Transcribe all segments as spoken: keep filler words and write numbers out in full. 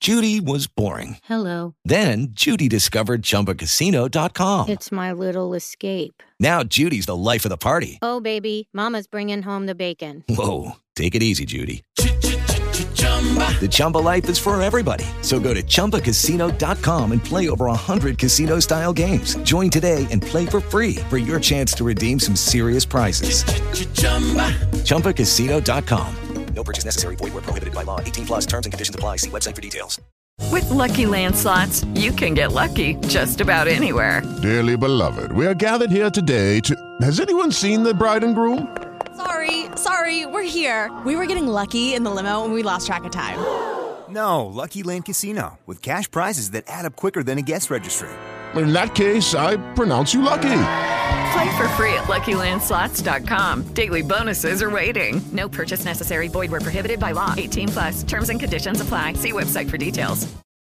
Judy was boring. Hello. Then Judy discovered Chumba Casino dot com. It's my little escape. Now Judy's the life of the party. Oh, baby, mama's bringing home the bacon. Whoa, take it easy, Judy. The Chumba life is for everybody. So go to Chumba Casino dot com and play over one hundred casino-style games. Join today and play for free for your chance to redeem some serious prizes. Chumba Casino dot com. No purchase necessary. Void where prohibited by law. eighteen plus terms and conditions apply. See website for details. With Lucky Land Slots, you can get lucky just about anywhere. Dearly beloved, we are gathered here today to... Has anyone seen the bride and groom? Sorry, sorry, we're here. We were getting lucky in the limo and we lost track of time. No, Lucky Land Casino, with cash prizes that add up quicker than a guest registry. In that case, I pronounce you lucky. Play for free at Lucky Land Slots dot com. Daily bonuses are waiting. No purchase necessary. Void where prohibited by law. eighteen plus. Terms and conditions apply. See website for details.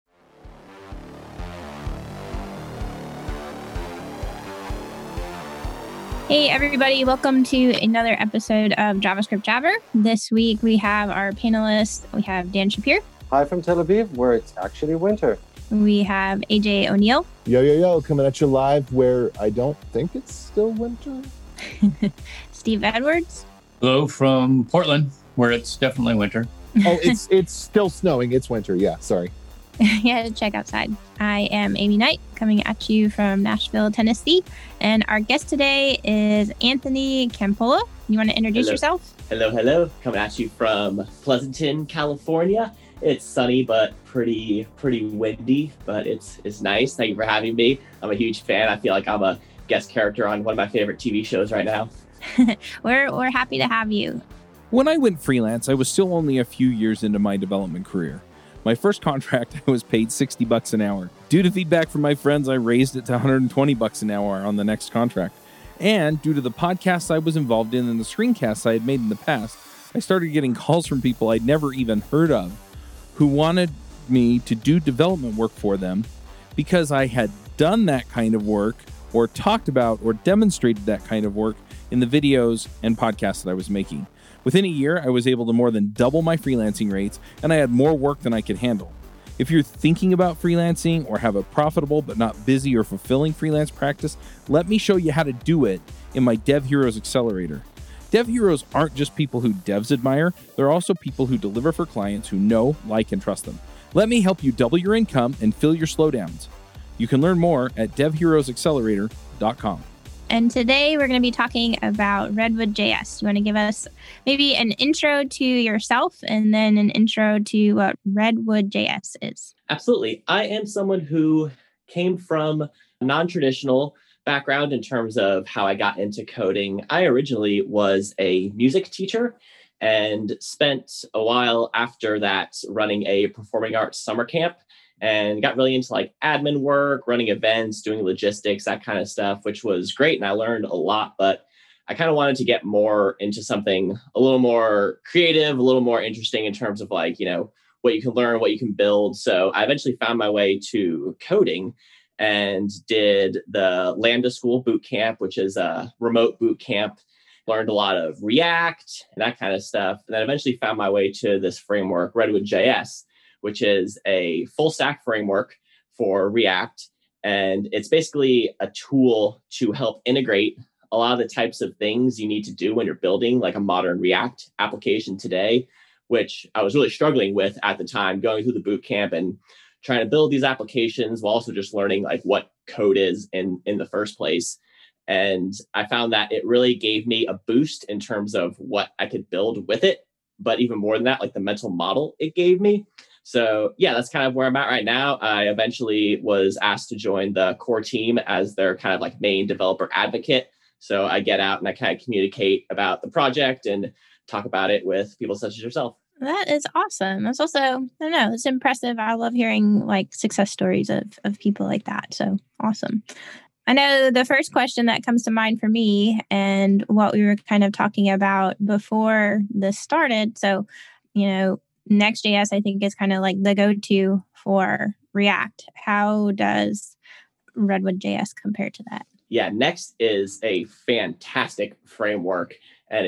Hey everybody, welcome to another episode of JavaScript Jabber. This week we have our panelists. We have Dan Shapir. Hi from Tel Aviv, where it's actually winter. We have A J O'Neill. Yo, yo, yo, coming at you live where I don't think it's still winter. Steve Edwards. Hello from Portland, where it's definitely winter. Oh, it's it's still snowing. It's winter. Yeah, sorry. Yeah, check outside. I am Amy Knight, coming at you from Nashville, Tennessee. And our guest today is Anthony Campola. You want to introduce hello. yourself? Hello, hello. Coming at you from Pleasanton, California. It's sunny, but pretty pretty windy, but it's it's nice. Thank you for having me. I'm a huge fan. I feel like I'm a guest character on one of my favorite T V shows right now. we're we're happy to have you. When I went freelance, I was still only a few years into my development career. My first contract, I was paid sixty bucks an hour. Due to feedback from my friends, I raised it to one hundred twenty bucks an hour on the next contract. And due to the podcasts I was involved in and the screencasts I had made in the past, I started getting calls from people I'd never even heard of who wanted me to do development work for them because I had done that kind of work or talked about or demonstrated that kind of work in the videos and podcasts that I was making. Within a year, I was able to more than double my freelancing rates, and I had more work than I could handle. If you're thinking about freelancing or have a profitable but not busy or fulfilling freelance practice, let me show you how to do it in my Dev Heroes Accelerator. Dev Heroes aren't just people who devs admire, they're also people who deliver for clients who know, like, and trust them. Let me help you double your income and fill your slowdowns. You can learn more at dev heroes accelerator dot com. And today we're going to be talking about Redwood J S. You want to give us maybe an intro to yourself and then an intro to what Redwood J S is? Absolutely. I am someone who came from a non-traditional background in terms of how I got into coding. I originally was a music teacher and spent a while after that running a performing arts summer camp and got really into like admin work, running events, doing logistics, that kind of stuff, which was great. And I learned a lot, but I kind of wanted to get more into something a little more creative, a little more interesting in terms of like, you know, what you can learn, what you can build. So I eventually found my way to coding and did the Lambda School Boot Camp, which is a remote boot camp. Learned a lot of React and that kind of stuff. And then eventually found my way to this framework, Redwood J S, which is a full stack framework for React. And it's basically a tool to help integrate a lot of the types of things you need to do when you're building like a modern React application today, which I was really struggling with at the time, going through the boot camp and trying to build these applications while also just learning like what code is in, in the first place. And I found that it really gave me a boost in terms of what I could build with it. But even more than that, like the mental model it gave me. So yeah, that's kind of where I'm at right now. I eventually was asked to join the core team as their kind of like main developer advocate. So I get out and I kind of communicate about the project and talk about it with people such as yourself. That is awesome. That's also, I don't know, it's impressive. I love hearing like success stories of, of people like that. So awesome. I know the first question that comes to mind for me and what we were kind of talking about before this started. So, you know, Next.js, I think, is kind of like the go-to for React. How does Redwood J S compare to that? Yeah, Next is a fantastic framework, and it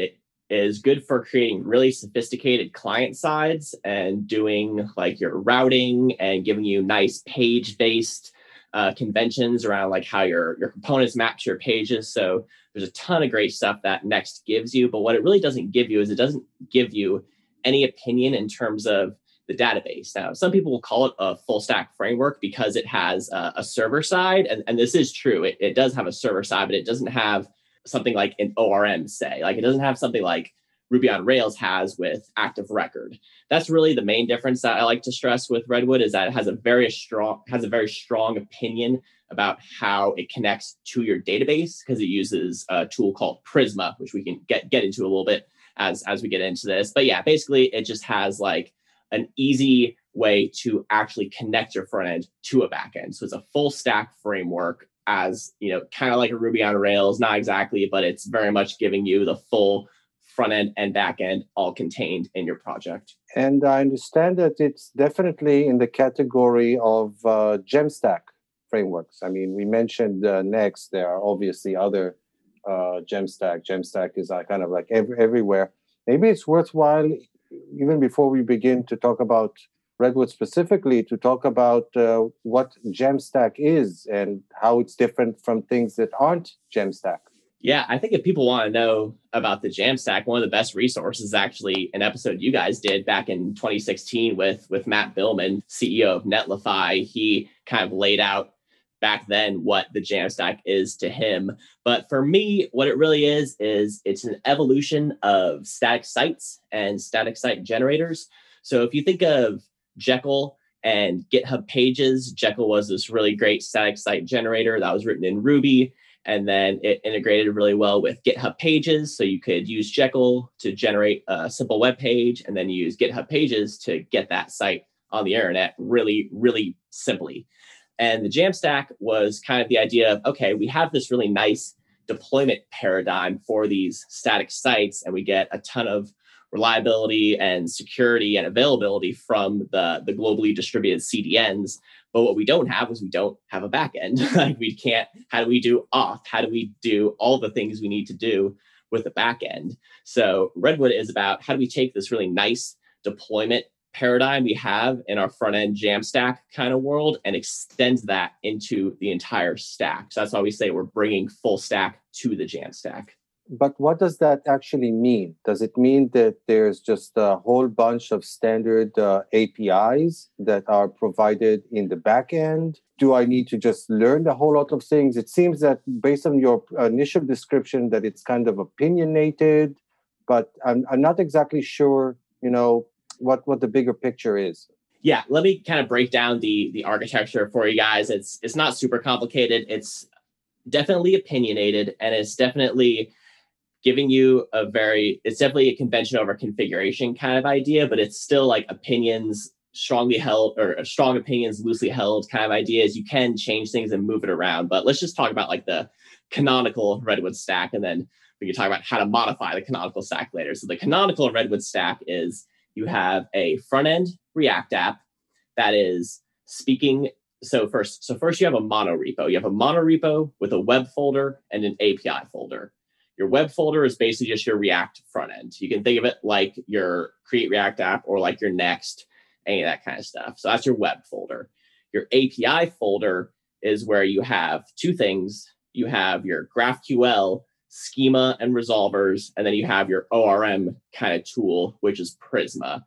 is good for creating really sophisticated client sides and doing like your routing and giving you nice page-based uh, conventions around like how your, your components map to your pages. So there's a ton of great stuff that Next gives you. But what it really doesn't give you is it doesn't give you any opinion in terms of the database. Now, some people will call it a full stack framework because it has a, a server side. And, and this is true. It, it does have a server side, but it doesn't have something like an O R M, say. Like it doesn't have something like Ruby on Rails has with Active Record. That's really the main difference that I like to stress with Redwood, is that it has a very strong has a very strong opinion about how it connects to your database, because it uses a tool called Prisma, which we can get get into a little bit as as we get into this. But yeah, basically it just has like an easy way to actually connect your front end to a back end. So it's a full stack framework, as, you know, kind of like a Ruby on Rails, not exactly, but it's very much giving you the full front end and back end all contained in your project. And I understand that it's definitely in the category of uh, Jamstack frameworks. I mean, we mentioned uh, Next. There are obviously other uh, Jamstack. Jamstack is uh, kind of like every, everywhere. Maybe it's worthwhile, even before we begin to talk about Redwood specifically, to talk about uh, what Jamstack is and how it's different from things that aren't Jamstack. Yeah, I think if people want to know about the Jamstack, one of the best resources is actually an episode you guys did back in twenty sixteen with, with Matt Billman, C E O of Netlify. He kind of laid out back then what the Jamstack is to him. But for me, what it really is, is it's an evolution of static sites and static site generators. So if you think of Jekyll and GitHub Pages, Jekyll was this really great static site generator that was written in Ruby. And then it integrated really well with GitHub Pages. So you could use Jekyll to generate a simple web page, and then use GitHub Pages to get that site on the internet really, really simply. And the Jamstack was kind of the idea of, okay, we have this really nice deployment paradigm for these static sites, and we get a ton of reliability and security and availability from the, the globally distributed C D Ns. But what we don't have is we don't have a backend. Like we can't, how do we do auth? How do we do all the things we need to do with a backend? So Redwood is about how do we take this really nice deployment paradigm we have in our front end Jamstack kind of world and extend that into the entire stack. So that's why we say we're bringing full stack to the Jamstack. But what does that actually mean? Does it mean that there's just a whole bunch of standard uh, A P Is that are provided in the back end? Do I need to just learn a whole lot of things? It seems that based on your initial description that it's kind of opinionated, but I'm, I'm not exactly sure, you know, what, what the bigger picture is. Yeah, let me kind of break down the, the architecture for you guys. It's, it's not super complicated. It's definitely opinionated, and it's definitely giving you a very, it's definitely a convention over configuration kind of idea, but it's still like opinions strongly held, or strong opinions loosely held kind of ideas. You can change things and move it around, but let's just talk about like the canonical Redwood stack, and then we can talk about how to modify the canonical stack later. So the canonical Redwood stack is you have a front end React app that is speaking. So first, so first you have a mono repo. You have a mono repo with a web folder and an A P I folder. Your web folder is basically just your React front end. You can think of it like your Create React app or like your Next, any of that kind of stuff. So that's your web folder. Your A P I folder is where you have two things. You have your GraphQL schema and resolvers, and then you have your O R M kind of tool, which is Prisma.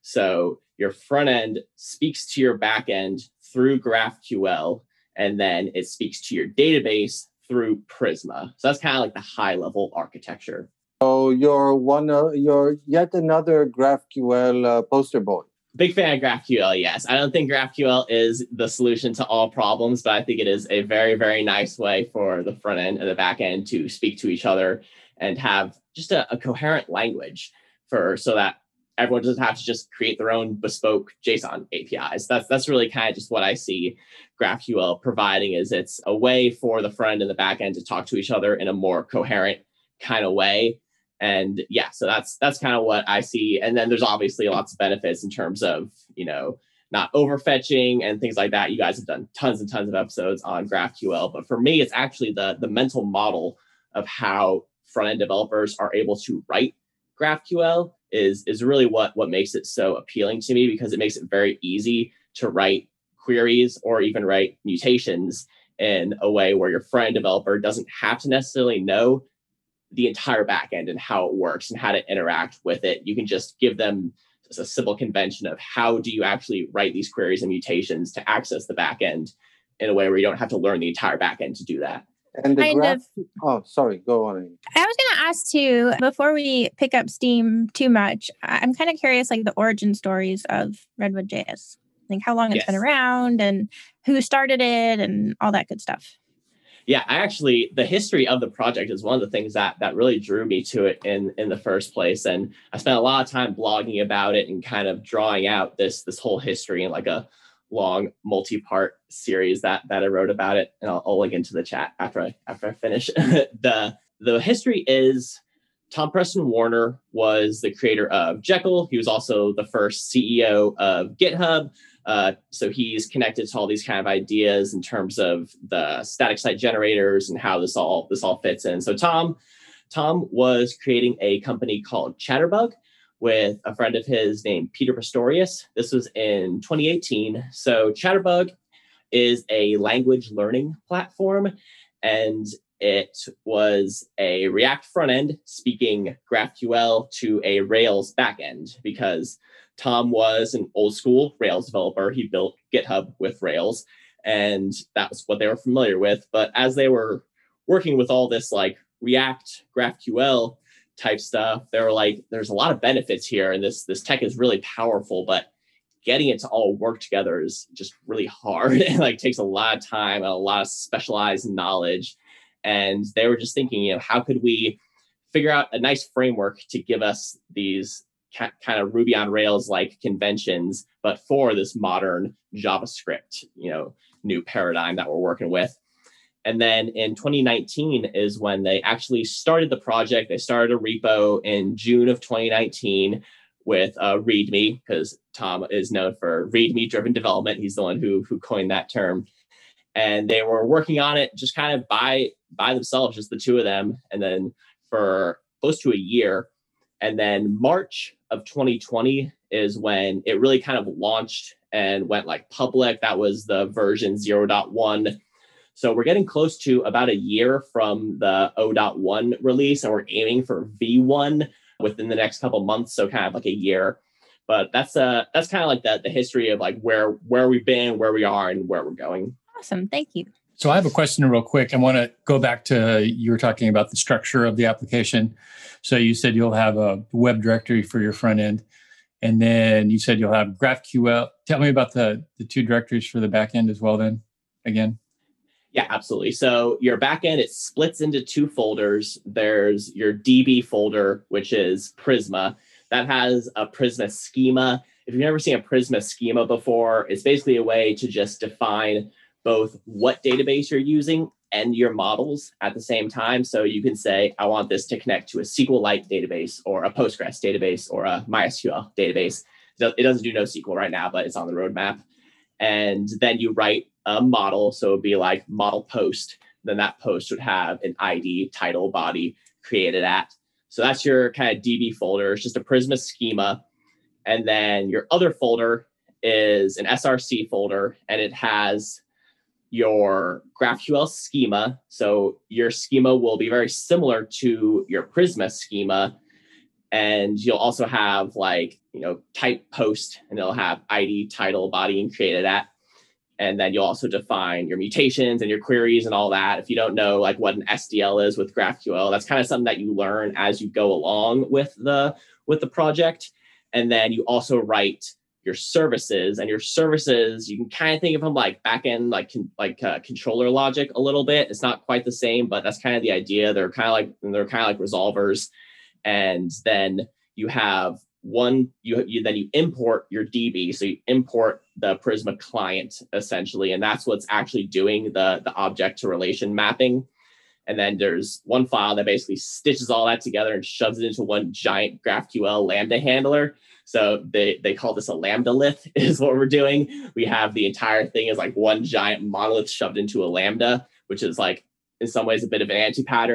So your front end speaks to your back end through GraphQL, and then it speaks to your database through Prisma. So that's kind of like the high level architecture. So you're one, uh, you're yet another GraphQL uh, poster boy. Big fan of GraphQL, yes. I don't think GraphQL is the solution to all problems, but I think it is a very, very nice way for the front end and the back end to speak to each other and have just a, a coherent language for so that everyone doesn't have to just create their own bespoke JSON A P Is. That's that's really kind of just what I see GraphQL providing, is it's a way for the front end and the back end to talk to each other in a more coherent kind of way. And yeah, so that's that's kind of what I see. And then there's obviously lots of benefits in terms of, you know, not overfetching and things like that. You guys have done tons and tons of episodes on GraphQL. But for me, it's actually the, the mental model of how front-end developers are able to write GraphQL is, is really what, what makes it so appealing to me, because it makes it very easy to write queries or even write mutations in a way where your front-end developer doesn't have to necessarily know the entire backend and how it works and how to interact with it. You can just give them just a simple convention of how do you actually write these queries and mutations to access the backend in a way where you don't have to learn the entire backend to do that. And the Kind graph. of- Oh, sorry. Go on. Amy. I was going to ask too, before we pick up steam too much, I- I'm kind of curious, like the origin stories of Redwood J S, like how long it's Yes. been around and who started it and all that good stuff. Yeah, I actually, the history of the project is one of the things that that really drew me to it in, in the first place. And I spent a lot of time blogging about it and kind of drawing out this, this whole history in like a long multi-part series that, that I wrote about it. And I'll, I'll link into the chat after I, after I finish. the, the history is Tom Preston Warner was the creator of Jekyll. He was also the first C E O of GitHub. Uh, so he's connected to all these kind of ideas in terms of the static site generators and how this all this all fits in. So Tom, Tom was creating a company called Chatterbug with a friend of his named Peter Pistorius. This was in twenty eighteen. So Chatterbug is a language learning platform, and it was a React front end speaking GraphQL to a Rails backend, because Tom was an old school Rails developer. He built GitHub with Rails, and that was what they were familiar with. But as they were working with all this like React, GraphQL type stuff, they were like, there's a lot of benefits here, and this, this tech is really powerful, but getting it to all work together is just really hard. It like takes a lot of time and a lot of specialized knowledge. And they were just thinking, you know, how could we figure out a nice framework to give us these kind of Ruby on Rails like conventions, but for this modern JavaScript, you know, new paradigm that we're working with. And then in twenty nineteen is when they actually started the project. They started a repo in June of twenty nineteen with uh, README, because Tom is known for README driven development. He's the one who, who coined that term. And they were working on it just kind of by, by themselves, just the two of them. And then for close to a year. And then March of twenty twenty is when it really kind of launched and went like public. That was the version zero point one. So we're getting close to about a year from the zero point one release, and we're aiming for V one within the next couple months. So kind of like a year. But that's uh that's kind of like the, the history of like where where we've been, where we are, and where we're going. Awesome. Thank you. So I have a question real quick. I want to go back to, you were talking about the structure of the application. So you said you'll have a web directory for your front end. And then you said you'll have GraphQL. Tell me about the, the two directories for the back end as well then, again. Yeah, absolutely. So your backend, it splits into two folders. There's your D B folder, which is Prisma. That has a Prisma schema. If you've never seen a Prisma schema before, it's basically a way to just define both what database you're using and your models at the same time. So you can say, I want this to connect to a SQLite database or a Postgres database or a MySQL database. It doesn't do NoSQL right now, but it's on the roadmap. And then you write a model. So it'd be like model post. Then that post would have an I D, title, body created at. So that's your kind of D B folder. It's just a Prisma schema. And then your other folder is an S R C folder, and it has your GraphQL schema. So your schema will be very similar to your Prisma schema. And you'll also have like, you know, type post, and it'll have I D, title, body, and created at. And then you'll also define your mutations and your queries and all that. If you don't know like what an S D L is with GraphQL, that's kind of something that you learn as you go along with the with the project. And then you also write your services, and your services, you can kind of think of them like backend, like like uh, controller logic a little bit. It's not quite the same, but that's kind of the idea. They're kind of like they're kind of like resolvers. And then you have one, you, you then you import your D B. So you import the Prisma client essentially, and that's what's actually doing the, the object to relation mapping. And then there's one file that basically stitches all that together and shoves it into one giant GraphQL Lambda handler. So they, they call this a Lambda lith is what we're doing. We have the entire thing as like one giant monolith shoved into a Lambda, which is like in some ways a bit of an anti-pattern,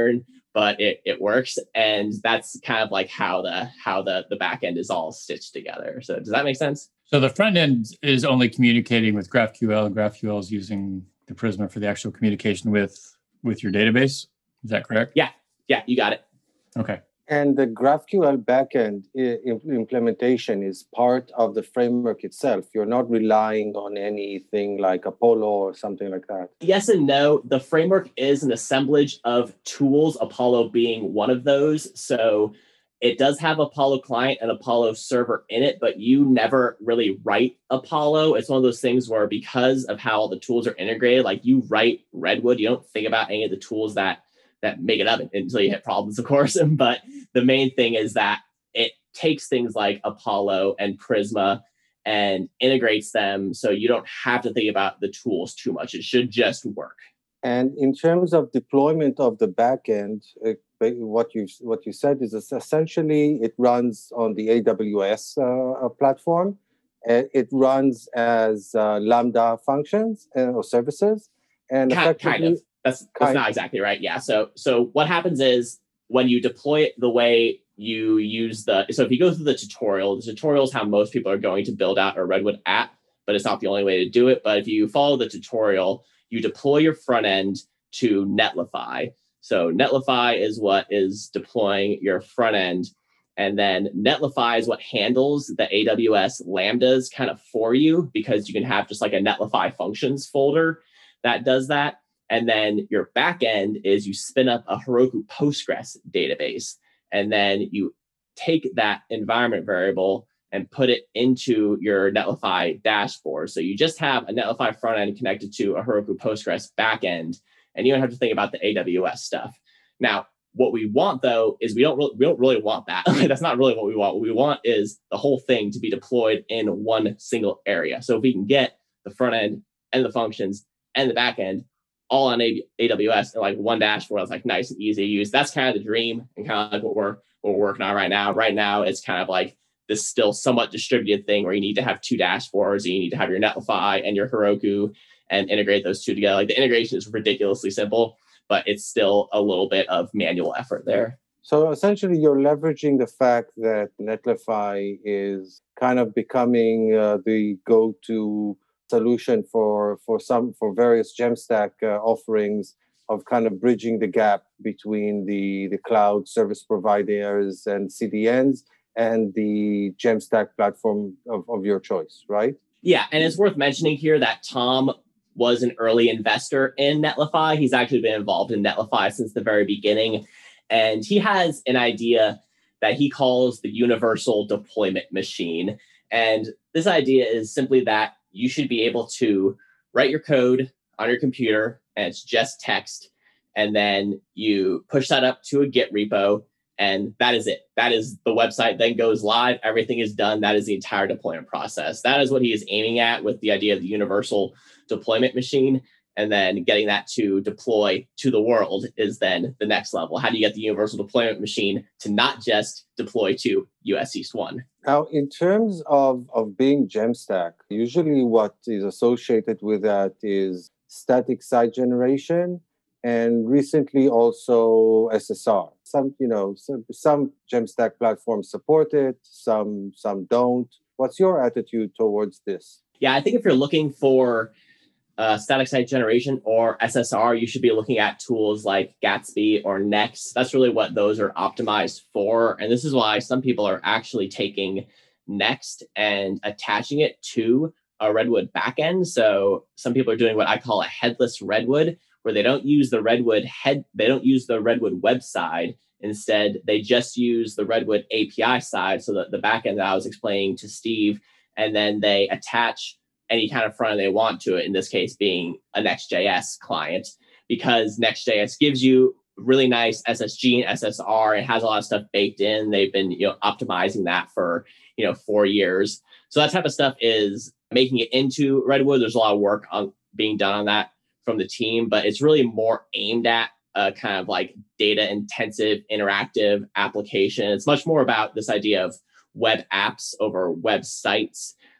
but it, it works. And that's kind of like how the how the, the back end is all stitched together. So does that make sense? So the front end is only communicating with GraphQL, and GraphQL is using the Prisma for the actual communication with, with your database. Is that correct? Yeah. Yeah, you got it. Okay. And the GraphQL backend I- implementation is part of the framework itself. You're not relying on anything like Apollo or something like that. Yes and no. The framework is an assemblage of tools, Apollo being one of those. So it does have Apollo client and Apollo server in it, but you never really write Apollo. It's one of those things where because of how the tools are integrated, like you write Redwood, you don't think about any of the tools that that make it up until you hit problems, of course. But the main thing is that it takes things like Apollo and Prisma and integrates them so you don't have to think about the tools too much. It should just work. And in terms of deployment of the backend, uh, what you what you said is essentially it runs on the A W S uh, platform. Uh, it runs as uh, Lambda functions uh, or services, and kind, kind of. That's, that's not exactly right. Yeah. So so what happens is when you deploy it the way you use the, so if you go through the tutorial, the tutorial is how most people are going to build out a Redwood app, but it's not the only way to do it. But if you follow the tutorial, you deploy your front end to Netlify. So Netlify is what is deploying your front end. And then Netlify is what handles the A W S Lambdas kind of for you, because you can have just like a Netlify functions folder that does that. And then your backend is you spin up a Heroku Postgres database, and then you take that environment variable and put it into your Netlify dashboard. So you just have a Netlify front end connected to a Heroku Postgres backend, and you don't have to think about the A W S stuff. Now, what we want though is we don't really, we don't really want that. That's not really what we want. What we want is the whole thing to be deployed in one single area. So if we can get the front end and the functions and the backend all on A W S in like one dashboard that's like nice and easy to use. That's kind of the dream and kind of like what we're what we're working on right now. Right now, it's kind of like this still somewhat distributed thing where you need to have two dashboards, and you need to have your Netlify and your Heroku and integrate those two together. Like the integration is ridiculously simple, but it's still a little bit of manual effort there. So essentially, you're leveraging the fact that Netlify is kind of becoming uh, the go-to solution for for some for various Jamstack uh, offerings, of kind of bridging the gap between the the cloud service providers and C D Ns and the Jamstack platform of, of your choice, right? Yeah, and it's worth mentioning here that Tom was an early investor in Netlify. He's actually been involved in Netlify since the very beginning, and he has an idea that he calls the universal deployment machine. And this idea is simply that you should be able to write your code on your computer, and it's just text. And then you push that up to a Git repo, and that is it. That is the website then goes live. Everything is done. That is the entire deployment process. That is what he is aiming at with the idea of the universal deployment machine. And then getting that to deploy to the world is then the next level. How do you get the universal deployment machine to not just deploy to U S East one? Now, in terms of, of being Jamstack, usually what is associated with that is static site generation, and recently also S S R. Some, you know, some, some Jamstack platforms support it, some some don't. What's your attitude towards this? Yeah, I think if you're looking for uh, static site generation or S S R, you should be looking at tools like Gatsby or Next. That's really what those are optimized for. And this is why some people are actually taking Next and attaching it to a Redwood backend. So some people are doing what I call a headless Redwood, where they don't use the Redwood head, they don't use the Redwood web side. Instead, they just use the Redwood A P I side, so that the backend that I was explaining to Steve, and then they attach any kind of front end they want to it, in this case being a Next.js client, because Next.js gives you really nice S S G and S S R. It has a lot of stuff baked in. They've been, you know, optimizing that for, you know, four years. So that type of stuff is making it into Redwood. There's a lot of work on being done on that from the team, but it's really more aimed at a kind of like data intensive, interactive application. It's much more about this idea of web apps over websites.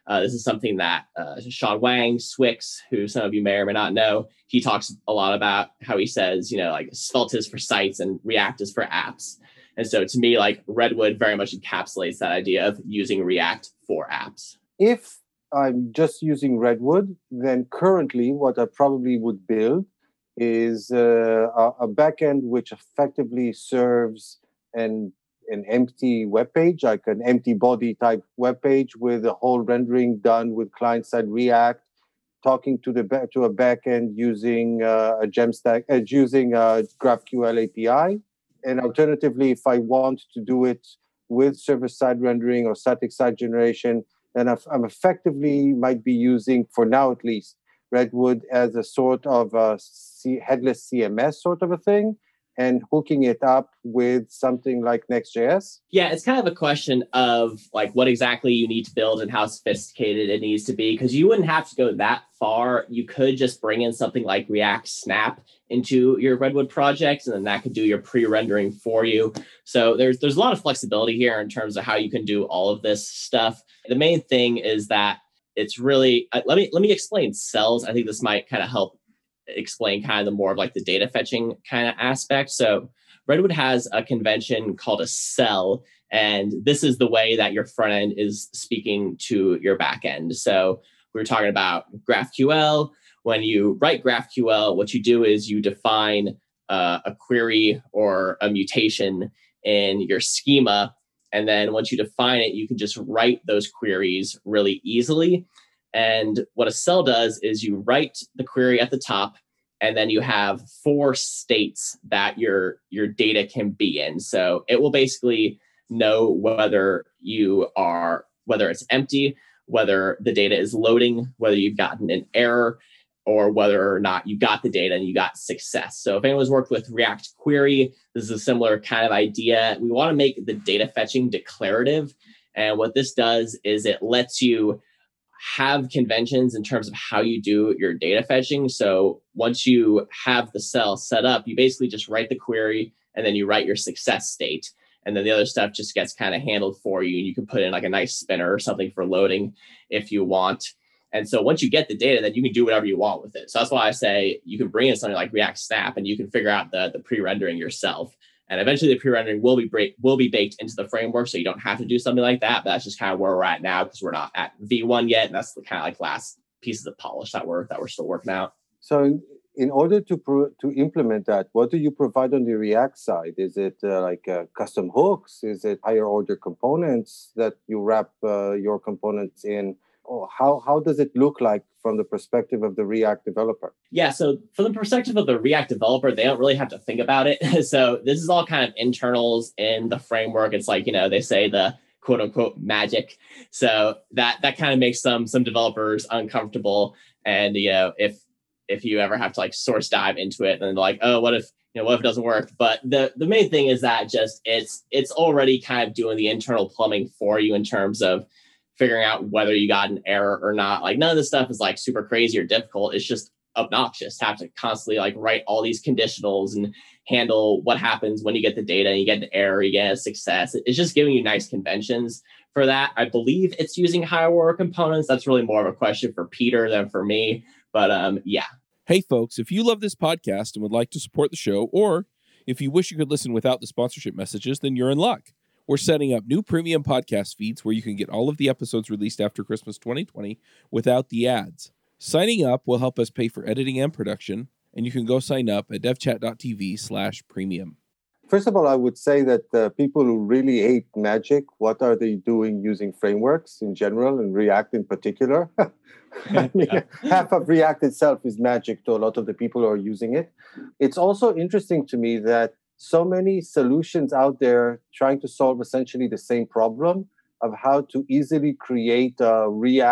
Uh, this is something that uh, Sean Wang, Swix, who some of you may or may not know, he talks a lot about how he says, you know, like Svelte is for sites and React is for apps. And so to me, like Redwood very much encapsulates that idea of using React for apps. If I'm just using Redwood, then currently what I probably would build is uh, a, a backend which effectively serves an an empty web page, like an empty body type web page with a whole rendering done with client-side React, talking to the ba- to a backend using uh, a Gemstack, uh, using a GraphQL A P I. And alternatively, if I want to do it with server-side rendering or static-side generation, then I've, I'm effectively might be using, for now at least, Redwood as a sort of a C- headless C M S sort of a thing, and hooking it up with something like Next.js? Yeah, it's kind of a question of like what exactly you need to build and how sophisticated it needs to be, because you wouldn't have to go that far. You could just bring in something like React Snap into your Redwood project, and then that could do your pre-rendering for you. So there's there's a lot of flexibility here in terms of how you can do all of this stuff. The main thing is that it's really, uh, let me let me explain cells. I think this might kind of help explain kind of the more of like the data fetching kind of aspect. So Redwood has a convention called a cell, and this is the way that your front end is speaking to your back end. So we were talking about GraphQL. When you write GraphQL, what you do is you define uh, a query or a mutation in your schema. And then once you define it, you can just write those queries really easily. And what a cell does is you write the query at the top, and then you have four states that your, your data can be in. So it will basically know whether you are, whether it's empty, whether the data is loading, whether you've gotten an error, or whether or not you got the data and you got success. So if anyone's worked with React Query, this is a similar kind of idea. We want to make the data fetching declarative. And what this does is it lets you have conventions in terms of how you do your data fetching. So once you have the cell set up, you basically just write the query and then you write your success state. And then the other stuff just gets kind of handled for you. And you can put in like a nice spinner or something for loading if you want. And so once you get the data, then you can do whatever you want with it. So that's why I say you can bring in something like React Snap and you can figure out the, the pre-rendering yourself. And eventually the pre-rendering will be break, will be baked into the framework, so you don't have to do something like that. But that's just kind of where we're at now, because we're not at V one yet. And that's the kind of like last pieces of polish that we're that we're still working out. So in, in order to pro, to implement that, what do you provide on the React side? Is it uh, like uh, custom hooks? Is it higher order components that you wrap uh, your components in? Or how how does it look like from the perspective of the React developer? Yeah, so from the perspective of the React developer, they don't really have to think about it. So this is all kind of internals in the framework. It's like, you know, they say the quote unquote magic. So that that kind of makes some some developers uncomfortable. And, you know, if if you ever have to like source dive into it, then they're like, oh, what if, you know, what if it doesn't work? But the the main thing is that just it's it's already kind of doing the internal plumbing for you in terms of figuring out whether you got an error or not. Like none of this stuff is like super crazy or difficult. It's just obnoxious to have to constantly like write all these conditionals and handle what happens when you get the data and you get an error, you get a success. It's just giving you nice conventions for that. I believe it's using higher order components. That's really more of a question for Peter than for me. But um, yeah. Hey folks, if you love this podcast and would like to support the show, or if you wish you could listen without the sponsorship messages, then you're in luck. We're setting up new premium podcast feeds where you can get all of the episodes released after Christmas twenty twenty without the ads. Signing up will help us pay for editing and production, and you can go sign up at devchat.tv slash premium. First of all, I would say that uh, people who really hate magic, what are they doing using frameworks in general and React in particular? I mean, yeah. Half of React itself is magic to a lot of the people who are using it. It's also interesting to me that so many solutions out there trying to solve essentially the same problem of how to easily create a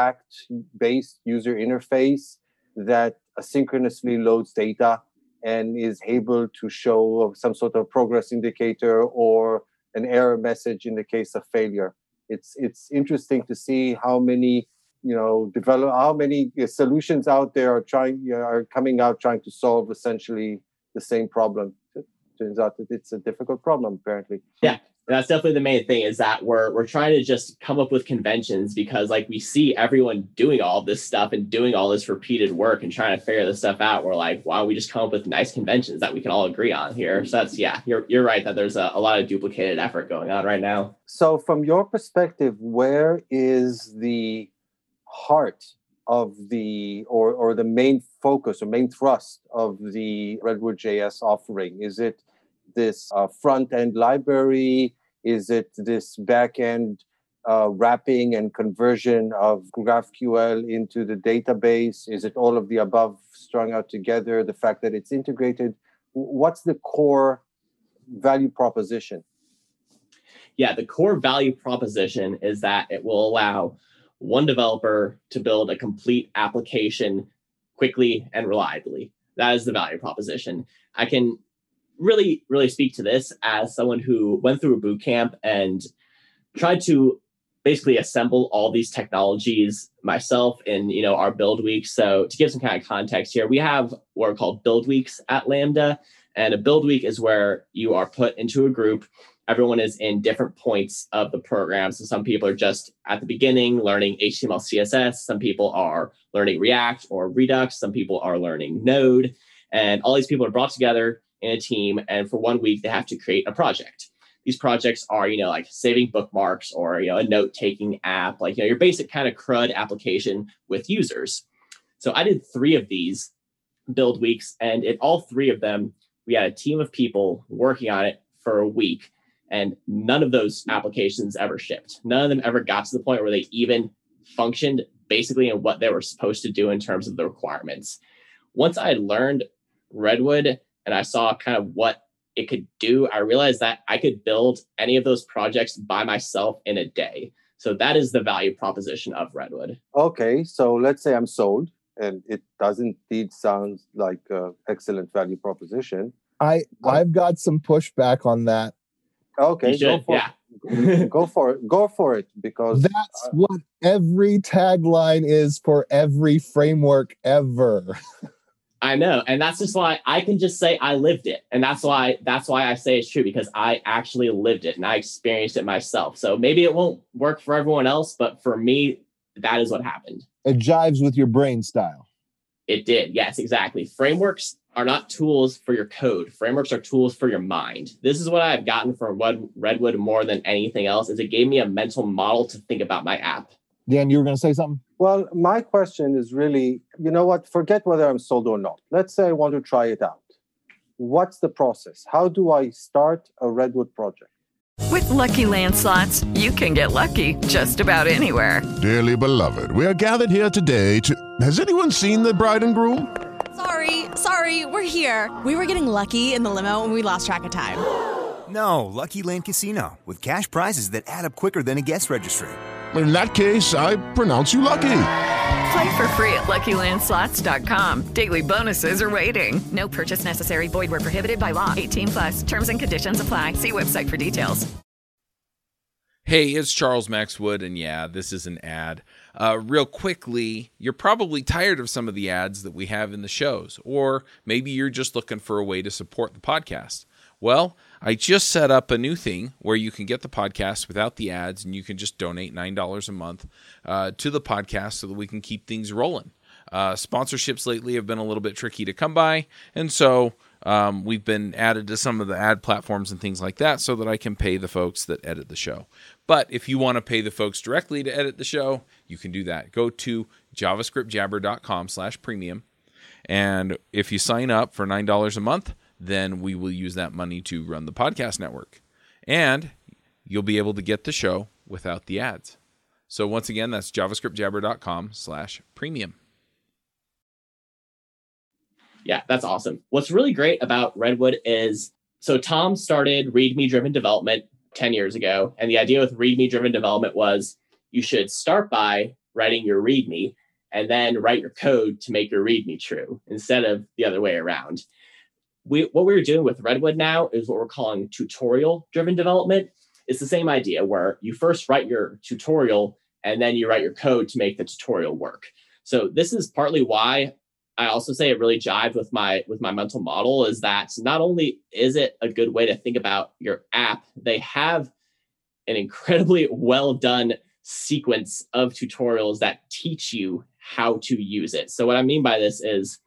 React-based user interface that asynchronously loads data and is able to show some sort of progress indicator or an error message in the case of failure. It's it's interesting to see how many you know develop how many solutions out there are trying you know, are coming out trying to solve essentially the same problem. Turns out that it's a difficult problem, apparently. Yeah. And that's definitely the main thing, is that we're we're trying to just come up with conventions, because like we see everyone doing all this stuff and doing all this repeated work and trying to figure this stuff out. We're like, why don't we just come up with nice conventions that we can all agree on here? So that's, yeah, you're you're right that there's a, a lot of duplicated effort going on right now. So from your perspective, where is the heart of the, or or the main focus or main thrust of the Redwood J S offering? Is it this uh, front-end library? Is it this back-end uh, wrapping and conversion of GraphQL into the database? Is it all of the above strung out together, the fact that it's integrated? What's the core value proposition? Yeah, the core value proposition is that it will allow one developer to build a complete application quickly and reliably. That is the value proposition. I can really, really speak to this as someone who went through a boot camp and tried to basically assemble all these technologies myself in, you know, our build weeks. So to give some kind of context here, we have what are called build weeks at Lambda. And a build week is where you are put into a group. Everyone is in different points of the program. So some people are just at the beginning learning H T M L, C S S. Some people are learning React or Redux. Some people are learning Node. And all these people are brought together in a team, and for one week they have to create a project. These projects are, you know, like saving bookmarks or, you know, a note-taking app, like, you know, your basic kind of CRUD application with users. So I did three of these build weeks, and in all three of them, we had a team of people working on it for a week, and none of those applications ever shipped. None of them ever got to the point where they even functioned basically in what they were supposed to do in terms of the requirements. Once I had learned Redwood and I saw kind of what it could do, I realized that I could build any of those projects by myself in a day. So that is the value proposition of Redwood. Okay, so let's say I'm sold, and it does indeed sound like an excellent value proposition. I, I've got some pushback on that. Okay, should, go for yeah. it. Go for it. Go for it, because that's uh, what every tagline is for every framework ever. I know. And that's just why I can just say I lived it. And that's why that's why I say it's true, because I actually lived it and I experienced it myself. So maybe it won't work for everyone else, but for me, that is what happened. It jives with your brain style. It did. Yes, exactly. Frameworks are not tools for your code. Frameworks are tools for your mind. This is what I've gotten from Redwood more than anything else, is it gave me a mental model to think about my app. Dan, you were going to say something? Well, my question is really, you know what, forget whether I'm sold or not. Let's say I want to try it out. What's the process? How do I start a Redwood project? With Lucky Land Slots, you can get lucky just about anywhere. Dearly beloved, we are gathered here today to... Has anyone seen the bride and groom? Sorry, sorry, we're here. We were getting lucky in the limo and we lost track of time. No, Lucky Land Casino, with cash prizes that add up quicker than a guest registry. In that case, I pronounce you lucky. Play for free at Lucky Land Slots dot com. Daily bonuses are waiting. No purchase necessary. Void where prohibited by law. eighteen plus. Terms and conditions apply. See website for details. Hey, it's Charles Max Wood, and yeah, this is an ad. Uh, real quickly, you're probably tired of some of the ads that we have in the shows, or maybe you're just looking for a way to support the podcast. Well, I just set up a new thing where you can get the podcast without the ads, and you can just donate nine dollars a month uh, to the podcast so that we can keep things rolling. Uh, sponsorships lately have been a little bit tricky to come by, and so um, we've been added to some of the ad platforms and things like that so that I can pay the folks that edit the show. But if you want to pay the folks directly to edit the show, you can do that. Go to javascriptjabber.com slash premium, and if you sign up for nine dollars a month, then we will use that money to run the podcast network. And you'll be able to get the show without the ads. So once again, that's javascriptjabber.com slash premium. Yeah, that's awesome. What's really great about Redwood is, so Tom started README-driven development ten years ago. And the idea with README-driven development was you should start by writing your README and then write your code to make your README true instead of the other way around. We, what we're doing with Redwood now is what we're calling tutorial-driven development. It's the same idea where you first write your tutorial and then you write your code to make the tutorial work. So this is partly why I also say it really jived with my with my mental model, is that not only is it a good way to think about your app, they have an incredibly well done sequence of tutorials that teach you how to use it. So what I mean by this is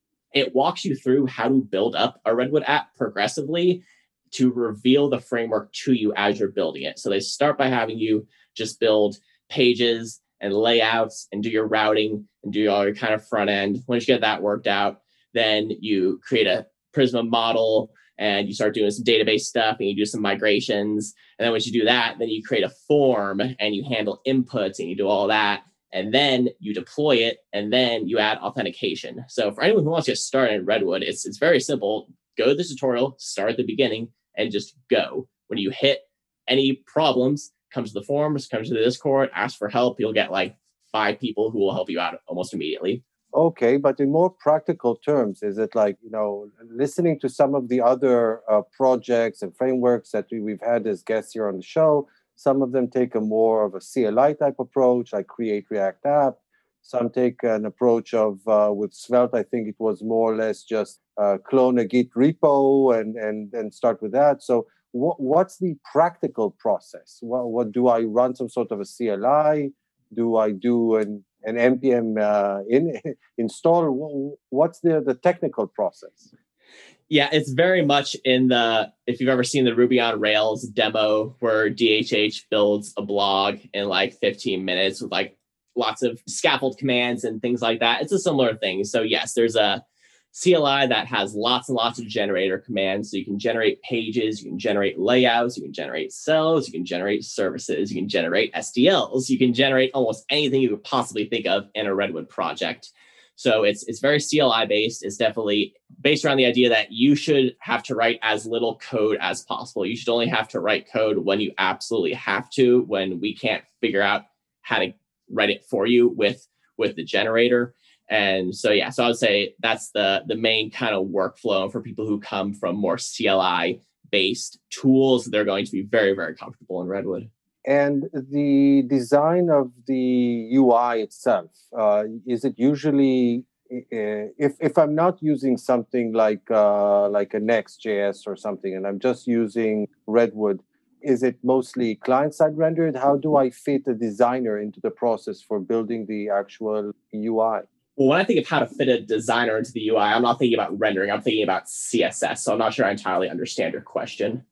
it walks you through how to build up a Redwood app progressively to reveal the framework to you as you're building it. So they start by having you just build pages and layouts and do your routing and do all your kind of front end. Once you get that worked out, then you create a Prisma model and you start doing some database stuff and you do some migrations. And then once you do that, then you create a form and you handle inputs and you do all that. And then you deploy it and then you add authentication. So for anyone who wants to get started in Redwood, it's, it's very simple. Go to the tutorial, start at the beginning, and just go. When you hit any problems, come to the forums, come to the Discord, ask for help. You'll get like five people who will help you out almost immediately. Okay, but in more practical terms, is it like, you know, listening to some of the other uh, projects and frameworks that we, we've had as guests here on the show, some of them take a more of a C L I type approach, like create React app. Some take an approach of, uh, with Svelte, I think it was more or less just uh, clone a Git repo and, and, and start with that. So what, what's the practical process? What, what do I run some sort of a C L I? Do I do an, an N P M uh, in, install? What's the, the technical process? Yeah, it's very much in the, if you've ever seen the Ruby on Rails demo where D H H builds a blog in like fifteen minutes with like lots of scaffold commands and things like that. It's a similar thing. So yes, there's a C L I that has lots and lots of generator commands. So you can generate pages, you can generate layouts, you can generate cells, you can generate services, you can generate S D Ls, you can generate almost anything you could possibly think of in a Redwood project. So it's it's very C L I based. It's definitely based around the idea that you should have to write as little code as possible. You should only have to write code when you absolutely have to, when we can't figure out how to write it for you with, with the generator. And so, yeah, so I would say that's the, the main kind of workflow for people who come from more C L I based tools. They're going to be very, very comfortable in Redwood. And the design of the U I itself, uh, is it usually, uh, if if I'm not using something like uh, like a Next.js or something, and I'm just using Redwood, is it mostly client-side rendered? How do I fit a designer into the process for building the actual U I? Well, when I think of how to fit a designer into the U I, I'm not thinking about rendering. I'm thinking about C S S. So I'm not sure I entirely understand your question.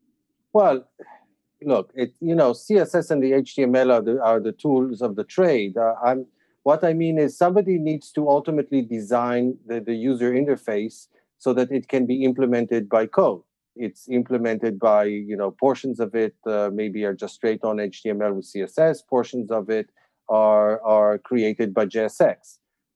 Well, look, it you know, C S S and the H T M L are the are the tools of the trade. Uh, I'm what I mean is somebody needs to ultimately design the, the user interface so that it can be implemented by code. It's implemented by, you know, portions of it uh, maybe are just straight on H T M L with C S S. Portions of it are are created by J S X.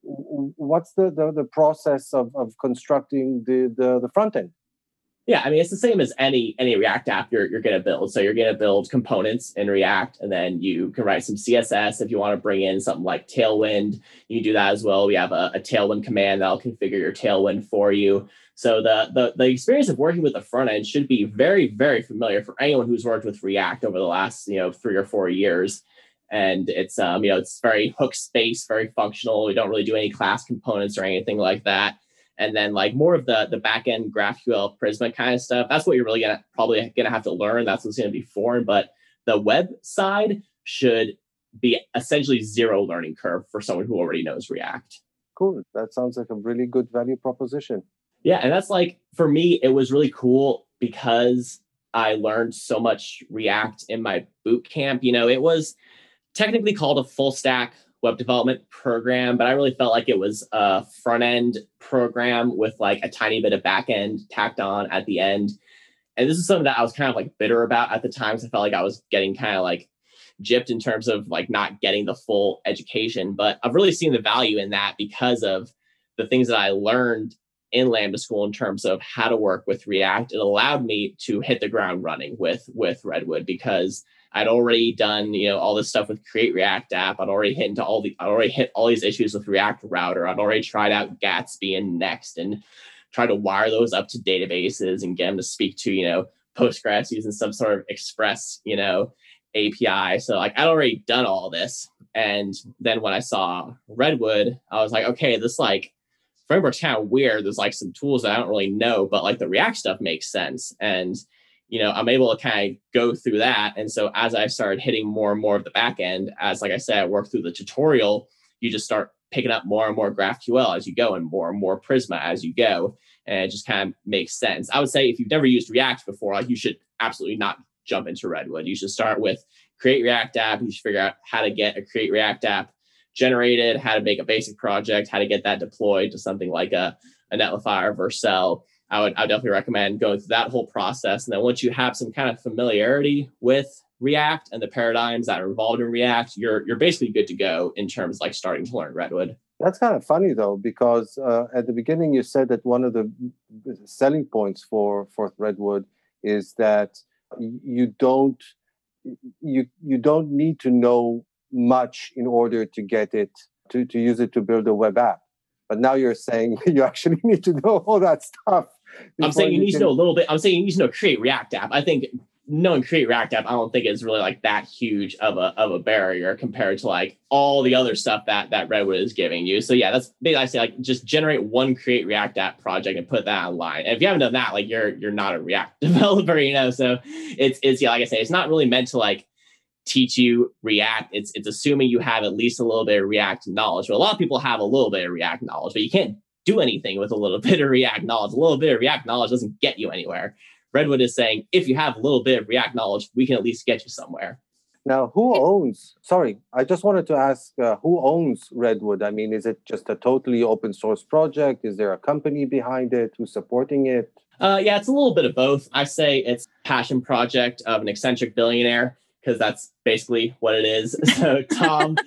What's the the, the process of, of constructing the, the the front end? Yeah, I mean, it's the same as any any React app you're you're going to build. So you're going to build components in React, and then you can write some C S S. If you want to bring in something like Tailwind, you can do that as well. We have a, a Tailwind command that'll configure your Tailwind for you. So the, the the experience of working with the front end should be very, very familiar for anyone who's worked with React over the last, you know, three or four years. And it's um, you know, it's very hook space, very functional. We don't really do any class components or anything like that. And then like more of the, the backend GraphQL Prisma kind of stuff, that's what you're really gonna probably gonna have to learn. That's what's gonna be foreign. But the web side should be essentially zero learning curve for someone who already knows React. Cool. That sounds like a really good value proposition. Yeah, and that's like, for me, it was really cool because I learned so much React in my boot camp. You know, it was technically called a full stack web development program, but I really felt like it was a front end program with like a tiny bit of back end tacked on at the end. And this is something that I was kind of like bitter about at the time. So I felt like I was getting kind of like gypped in terms of like not getting the full education. But I've really seen the value in that because of the things that I learned in Lambda School in terms of how to work with React. It allowed me to hit the ground running with, with Redwood because I'd already done, you know, all this stuff with Create React App. I'd already hit into all the, I'd already hit all these issues with React Router. I'd already tried out Gatsby and Next and tried to wire those up to databases and get them to speak to, you know, Postgres using some sort of Express, you know, A P I. So like I'd already done all this. And then when I saw Redwood, I was like, okay, this like framework's kind of weird. There's like some tools that I don't really know, but like the React stuff makes sense. And you know, I'm able to kind of go through that. And so as I started hitting more and more of the back end, as like I said, I worked through the tutorial, you just start picking up more and more GraphQL as you go and more and more Prisma as you go. And it just kind of makes sense. I would say if you've never used React before, like you should absolutely not jump into Redwood. You should start with Create React App. You should figure out how to get a Create React App generated, how to make a basic project, how to get that deployed to something like a, a Netlify or Vercel. I would, I would definitely recommend going through that whole process. And then once you have some kind of familiarity with React and the paradigms that are involved in React, you're you're basically good to go in terms of like starting to learn Redwood. That's kind of funny though, because uh, at the beginning you said that one of the selling points for for Redwood is that you don't you you don't need to know much in order to get it to to use it to build a web app. But now you're saying you actually need to know all that stuff. I'm saying you, you need can... to know a little bit. I'm saying you need to know Create React App. I think knowing Create React App, I don't think is really like that huge of a of a barrier compared to like all the other stuff that that Redwood is giving you. So yeah, that's basically I say like just generate one Create React App project and put that online. And if you haven't done that, like you're you're not a React developer, you know. So it's it's yeah, like I say, it's not really meant to like teach you React. It's it's assuming you have at least a little bit of React knowledge. But a lot of people have a little bit of React knowledge, but you can't do anything with a little bit of React knowledge. A little bit of React knowledge doesn't get you anywhere. Redwood is saying, if you have a little bit of React knowledge, we can at least get you somewhere. Now, who owns, sorry, I just wanted to ask, uh, who owns Redwood? I mean, is it just a totally open source project? Is there a company behind it? Who's supporting it? Uh, yeah, it's a little bit of both. I say it's a passion project of an eccentric billionaire, because that's basically what it is. So Tom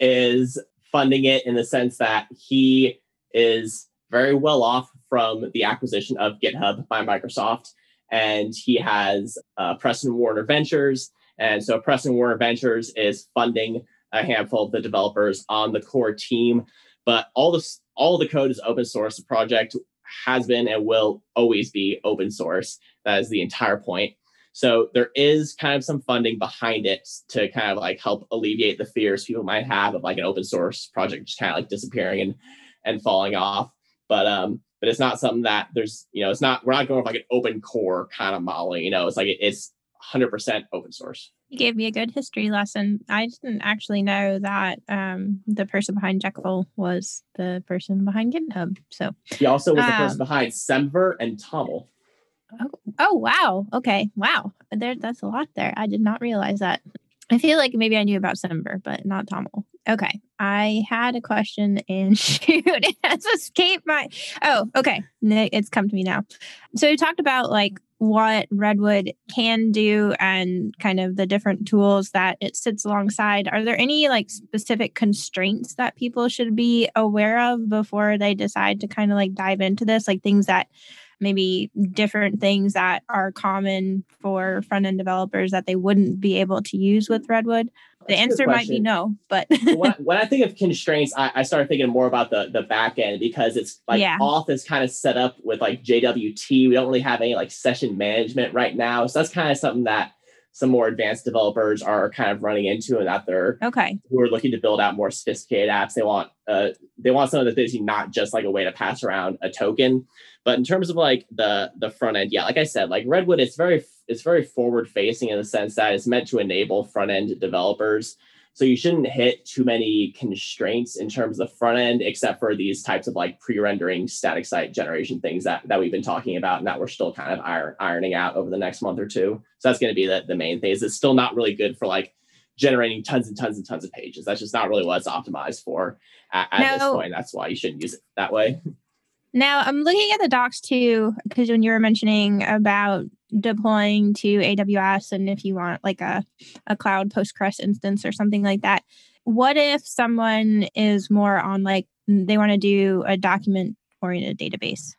is funding it in the sense that he is very well off from the acquisition of GitHub by Microsoft. And he has uh, Preston Warner Ventures. And so Preston Warner Ventures is funding a handful of the developers on the core team. But all this, all the code is open source. The project has been and will always be open source. That is the entire point. So there is kind of some funding behind it to kind of like help alleviate the fears people might have of like an open source project just kind of like disappearing and, and falling off. But um, but it's not something that there's, you know, it's not, we're not going with like an open core kind of model, you know, it's like, it, it's one hundred percent open source. You gave me a good history lesson. I didn't actually know that um, the person behind Jekyll was the person behind GitHub. So he also was the um, person behind Semver and Toml. Oh, oh, wow. Okay. Wow. There, that's a lot there. I did not realize that. I feel like maybe I knew about Semver, but not Toml. Okay. I had a question and shoot, it has escaped my... Oh, okay. It's come to me now. So you talked about like what Redwood can do and kind of the different tools that it sits alongside. Are there any like specific constraints that people should be aware of before they decide to kind of like dive into this? Like things that maybe different things that are common for front-end developers that they wouldn't be able to use with Redwood? The That's answer might be no, but when, I, when I think of constraints, I, I started thinking more about the, the back end because it's like yeah. Auth is kind of set up with like J W T. We don't really have any like session management right now. So that's kind of something that some more advanced developers are kind of running into, and that they're okay. who are looking to build out more sophisticated apps. They want uh, they want something that's basically not just like a way to pass around a token. But in terms of like the the front end, yeah, like I said, like Redwood, it's very it's very forward facing in the sense that it's meant to enable front end developers. So you shouldn't hit too many constraints in terms of the front end, except for these types of like pre-rendering static site generation things that, that we've been talking about and that we're still kind of iron, ironing out over the next month or two. So that's going to be the, the main thing. Is it's still not really good for like generating tons and tons and tons of pages. That's just not really what it's optimized for at, at no. this point. That's why you shouldn't use it that way. Now, I'm looking at the docs too, because when you were mentioning about deploying to A W S and if you want like a, a cloud Postgres instance or something like that, what if someone is more on like, they want to do a document-oriented database?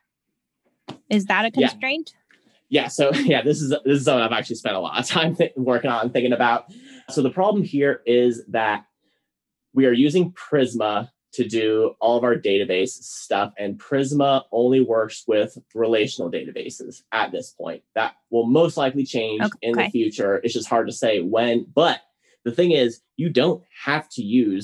Is that a constraint? Yeah. yeah so yeah, this is this is something I've actually spent a lot of time th- working on, thinking about. So the problem here is that we are using Prisma to do all of our database stuff. And Prisma only works with relational databases at this point. That will most likely change okay. in the future. It's just hard to say when. But the thing is, you don't have to use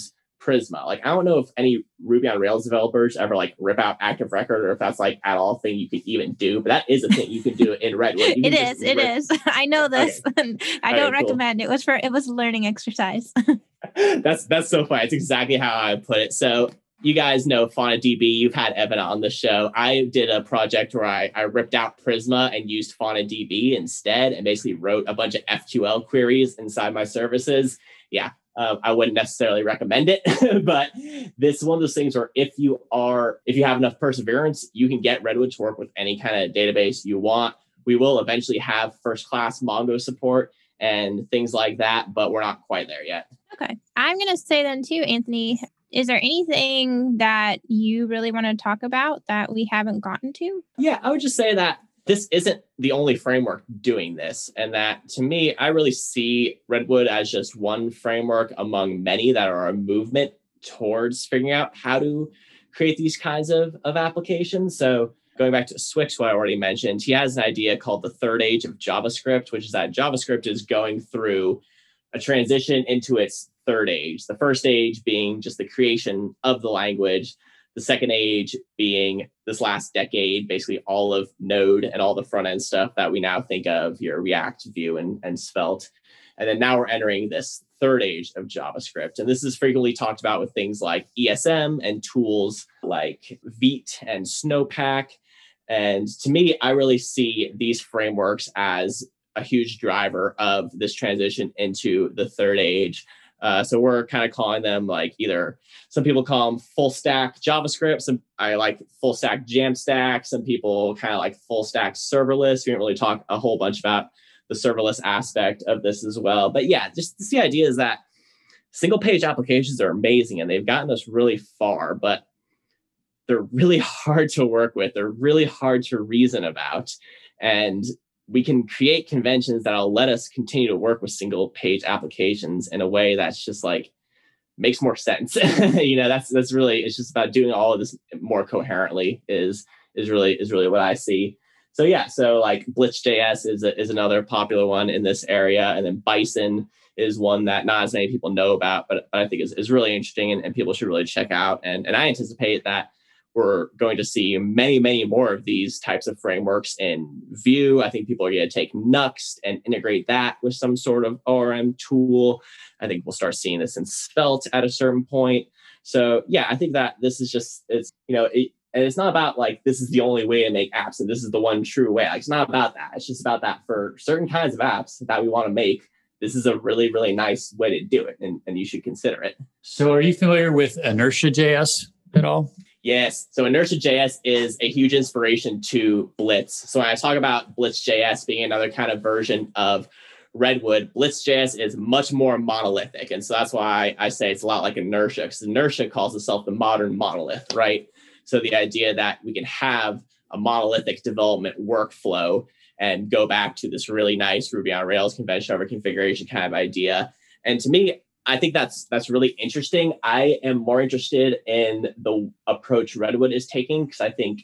Prisma. Like, I don't know if any Ruby on Rails developers ever like rip out Active Record, or if that's like at all thing you could even do, but that is a thing you can do in Redwood. It is, it rip... is. I know this. Okay. I don't okay, recommend cool. it. It was for, it was a learning exercise. that's, that's so funny. It's exactly how I put it. So you guys know FaunaDB. You've had Evan on the show. I did a project where I, I ripped out Prisma and used FaunaDB instead, and basically wrote a bunch of F Q L queries inside my services. Yeah, uh, I wouldn't necessarily recommend it, but this is one of those things where if you are, if you have enough perseverance, you can get Redwood to work with any kind of database you want. We will eventually have first-class Mongo support and things like that, but we're not quite there yet. Okay. I'm going to say then too, Anthony, is there anything that you really want to talk about that we haven't gotten to? Yeah, I would just say that this isn't the only framework doing this. And that, to me, I really see Redwood as just one framework among many that are a movement towards figuring out how to create these kinds of, of applications. So going back to Swyx, what I already mentioned, he has an idea called the third age of JavaScript, which is that JavaScript is going through a transition into its third age. The first age being just the creation of the language. The second age being this last decade, basically all of Node and all the front end stuff that we now think of, your React, Vue, and, and Svelte. And then now we're entering this third age of JavaScript. And this is frequently talked about with things like E S M and tools like Vite and Snowpack. And to me, I really see these frameworks as a huge driver of this transition into the third age. Uh, so we're kind of calling them like either, some people call them full stack JavaScript. Some I like full stack Jamstack. Some people kind of like full stack serverless. We didn't really talk a whole bunch about the serverless aspect of this as well. But yeah, just, just the idea is that single page applications are amazing and they've gotten us really far, but they're really hard to work with. They're really hard to reason about. And we can create conventions that'll let us continue to work with single page applications in a way that's just like makes more sense. you know, that's that's really, it's just about doing all of this more coherently is is really is really what I see. So yeah, so like Blitz.js is a, is another popular one in this area, and then Bison is one that not as many people know about, but, but I think is, is really interesting and, and people should really check out. And and I anticipate that we're going to see many, many more of these types of frameworks in Vue. I think people are going to take Nuxt and integrate that with some sort of O R M tool. I think we'll start seeing this in Svelte at a certain point. So yeah, I think that this is just, it's, you know, it, and it's not about like, this is the only way to make apps and this is the one true way. Like, it's not about that. It's just about that for certain kinds of apps that we want to make. This is a really, really nice way to do it, and, and you should consider it. So are you familiar with Inertia.js at all? Yes. So Inertia.js is a huge inspiration to Blitz. So when I talk about Blitz.js being another kind of version of Redwood, Blitz.js is much more monolithic. And so that's why I say it's a lot like Inertia, because Inertia calls itself the modern monolith, right? So the idea that we can have a monolithic development workflow and go back to this really nice Ruby on Rails convention over configuration kind of idea. And to me, I think that's that's really interesting. I am more interested in the approach Redwood is taking, because I think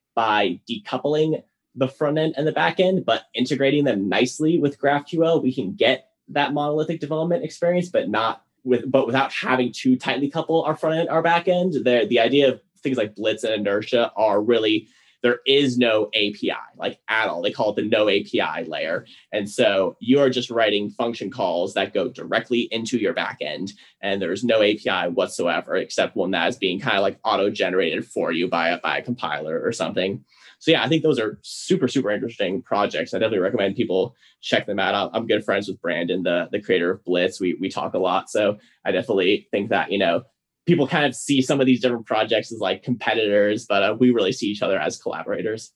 by decoupling the front end and the back end, but integrating them nicely with GraphQL, we can get that monolithic development experience, but not with but without having to tightly couple our front end, our back end. The the idea of things like Blitz and Inertia are really, there is no A P I, like at all. They call it the no A P I layer. And so you're just writing function calls that go directly into your backend. And there's no A P I whatsoever, except one that is being kind of like auto-generated for you by a, by a compiler or something. So yeah, I think those are super, super interesting projects. I definitely recommend people check them out. I'm good friends with Brandon, the, the creator of Blitz. We, we talk a lot. So I definitely think that, you know, people kind of see some of these different projects as like competitors, but uh, we really see each other as collaborators.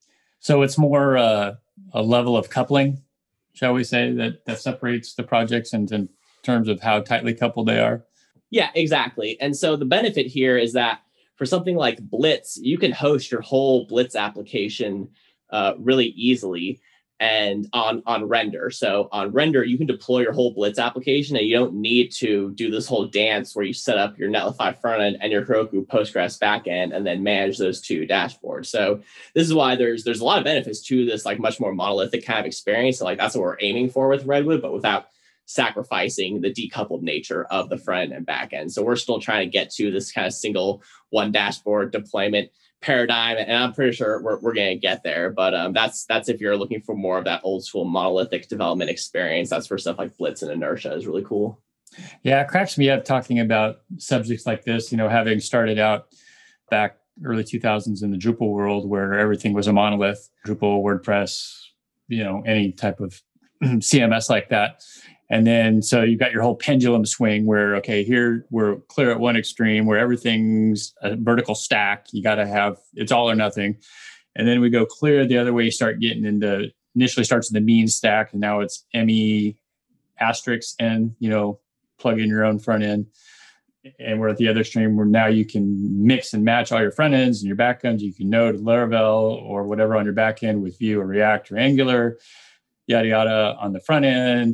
So it's more uh, a level of coupling, shall we say, that, that separates the projects in, in terms of how tightly coupled they are? Yeah, exactly. And so the benefit here is that for something like Blitz, you can host your whole Blitz application uh, really easily and on, on Render. So on Render, you can deploy your whole Blitz application and you don't need to do this whole dance where you set up your Netlify front end and your Heroku Postgres backend and then manage those two dashboards. So this is why there's there's a lot of benefits to this like much more monolithic kind of experience. So like that's what we're aiming for with Redwood, but without sacrificing the decoupled nature of the front and back end. So we're still trying to get to this kind of single one dashboard deployment paradigm, and I'm pretty sure we're we're going to get there. But um, that's that's if you're looking for more of that old school monolithic development experience. That's where stuff like Blitz and Inertia is really cool. Yeah, it cracks me up talking about subjects like this. You know, having started out back early two thousands in the Drupal world, where everything was a monolith, Drupal, WordPress, you know, any type of C M S like that. And then, so you've got your whole pendulum swing where, okay, here we're clear at one extreme where everything's a vertical stack. You got to have, it's all or nothing. And then we go clear the other way. You start getting into, initially starts in the mean stack, and now it's M E asterisk N, you know, plug in your own front end. And we're at the other extreme where now you can mix and match all your front ends and your back ends. You can Node, Laravel, or whatever on your back end with Vue or React or Angular, yada, yada on the front end,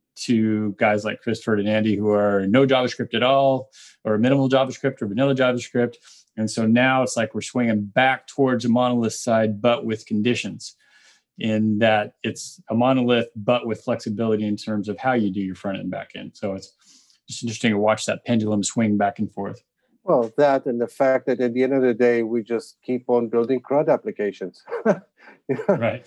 to guys like Christopher and Andy who are no JavaScript at all, or minimal JavaScript or vanilla JavaScript. And so now it's like we're swinging back towards a monolith side, but with conditions, in that it's a monolith, but with flexibility in terms of how you do your front and back end. So it's just interesting to watch that pendulum swing back and forth. Well, that and the fact that at the end of the day, we just keep on building CRUD applications. Right.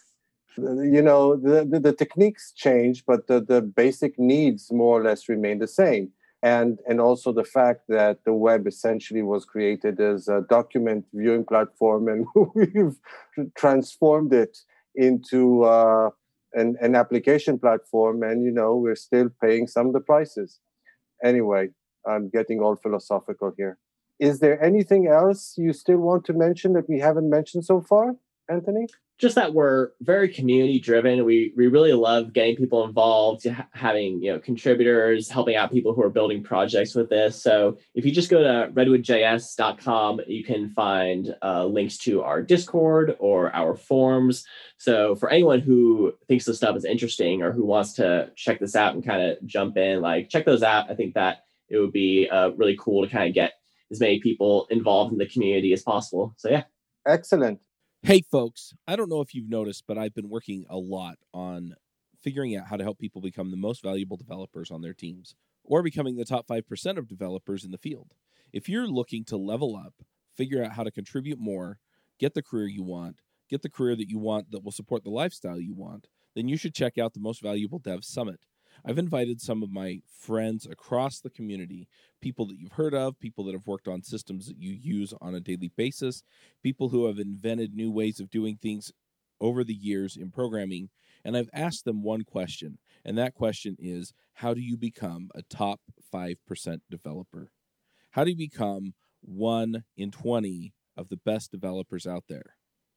You know, the, the, the techniques change, but the, the basic needs more or less remain the same. And, and also the fact that the web essentially was created as a document viewing platform, and we've transformed it into uh, an, an application platform. And, you know, we're still paying some of the prices. Anyway, I'm getting all philosophical here. Is there anything else you still want to mention that we haven't mentioned so far, Anthony? Just that we're very community driven. We we really love getting people involved, ha- having you know contributors, helping out people who are building projects with this. So if you just go to redwood j s dot com, you can find uh, links to our Discord or our forums. So for anyone who thinks this stuff is interesting or who wants to check this out and kind of jump in, like check those out. I think that it would be uh, really cool to kind of get as many people involved in the community as possible. So yeah. Excellent. Hey, folks, I don't know if you've noticed, but I've been working a lot on figuring out how to help people become the most valuable developers on their teams, or becoming the top five percent of developers in the field. If you're looking to level up, figure out how to contribute more, get the career you want, get the career that you want that will support the lifestyle you want, then you should check out the Most Valuable Dev Summit. I've invited some of my friends across the community, people that you've heard of, people that have worked on systems that you use on a daily basis, people who have invented new ways of doing things over the years in programming, and I've asked them one question, and that question is, how do you become a top five percent developer? How do you become one in twenty of the best developers out there?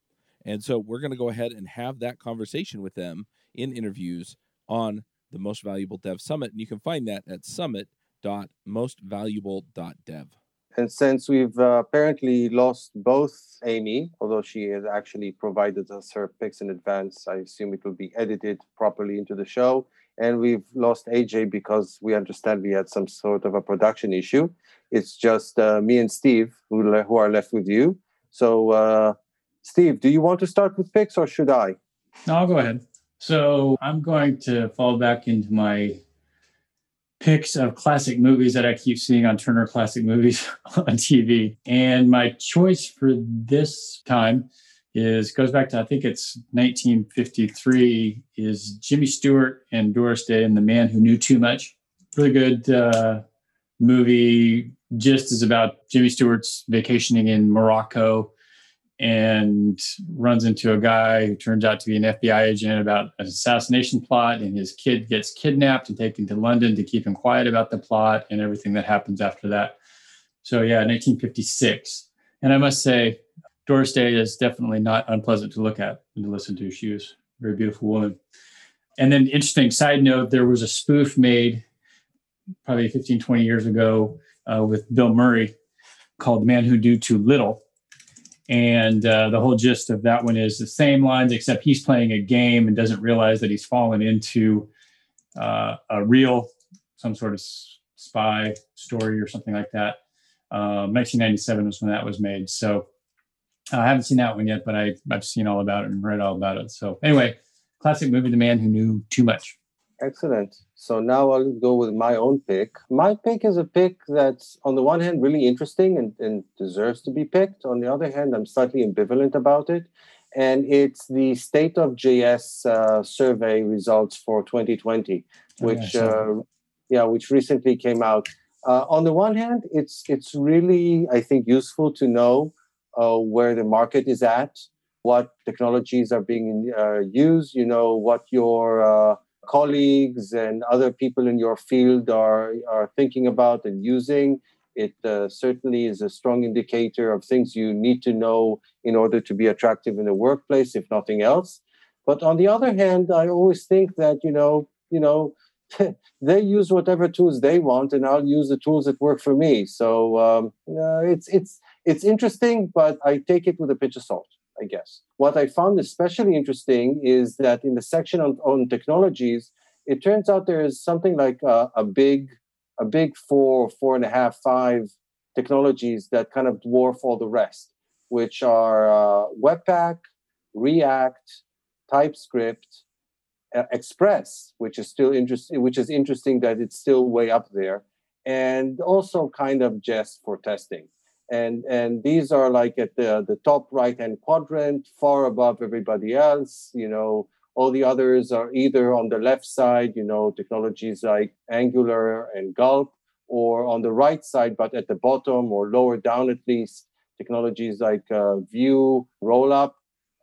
And so we're going to go ahead and have that conversation with them in interviews on the Most Valuable Dev Summit, and you can find that at summit dot most valuable dot dev. And since we've uh, apparently lost both Amy, although she has actually provided us her picks in advance, I assume it will be edited properly into the show. And we've lost A J because we understand we had some sort of a production issue. It's just uh, me and Steve who, le- who are left with you. So, uh, Steve, do you want to start with picks or should I? No, I'll go ahead. So I'm going to fall back into my picks of classic movies that I keep seeing on Turner Classic Movies on T V. And my choice for this time is goes back to, I think it's nineteen fifty-three, is Jimmy Stewart and Doris Day and The Man Who Knew Too Much. Really good uh, movie. Just is about Jimmy Stewart's vacationing in Morocco and runs into a guy who turns out to be an F B I agent about an assassination plot, and his kid gets kidnapped and taken to London to keep him quiet about the plot and everything that happens after that. So yeah, nineteen fifty-six. And I must say, Doris Day is definitely not unpleasant to look at and to listen to. She was a very beautiful woman. And then interesting side note, there was a spoof made probably fifteen, twenty years ago uh, with Bill Murray called The Man Who Knew Too Little. And uh, the whole gist of that one is the same lines, except he's playing a game and doesn't realize that he's fallen into uh, a real, some sort of spy story or something like that. Um, nineteen ninety-seven was when that was made. So uh, I haven't seen that one yet, but I, I've seen all about it and read all about it. So anyway, classic movie, The Man Who Knew Too Much. Excellent. So now I'll go with my own pick. My pick is a pick that's, on the one hand, really interesting and, and deserves to be picked. On the other hand, I'm slightly ambivalent about it. And it's the State of J S uh, survey results for twenty twenty, which, Okay, uh, yeah, which recently came out. Uh, on the one hand, it's it's really, I think, useful to know uh, where the market is at, what technologies are being uh, used, you know, what your uh, colleagues and other people in your field are are thinking about and using. It uh, certainly is a strong indicator of things you need to know in order to be attractive in the workplace, if nothing else. But on the other hand, I always think that, you know, you know, they use whatever tools they want, and I'll use the tools that work for me. So um, uh, it's it's it's interesting, but I take it with a pinch of salt, I guess. What I found especially interesting is that in the section on, on technologies, it turns out there is something like a, a big, a big four, four and a half, five technologies that kind of dwarf all the rest, which are uh, Webpack, React, TypeScript, uh, Express, which is still interesting, which is interesting that it's still way up there, and also kind of Jest for testing. And and these are like at the, the top right-hand quadrant, far above everybody else. You know, all the others are either on the left side, you know, technologies like Angular and Gulp, or on the right side, but at the bottom or lower down at least, technologies like uh, Vue, Rollup,